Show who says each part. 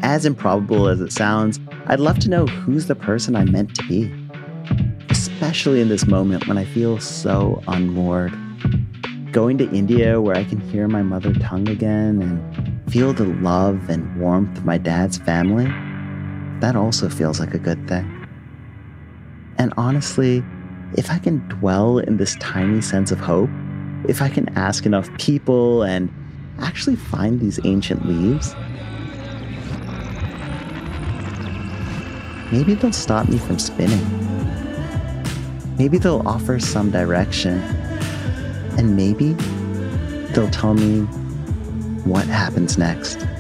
Speaker 1: as improbable as it sounds, I'd love to know who's the person I'm meant to be, especially in this moment when I feel so unmoored. Going to India, where I can hear my mother tongue again and feel the love and warmth of my dad's family, that also feels like a good thing. And honestly, if I can dwell in this tiny sense of hope, if I can ask enough people and actually find these ancient leaves, maybe they'll stop me from spinning. Maybe they'll offer some direction. And maybe they'll tell me what happens next.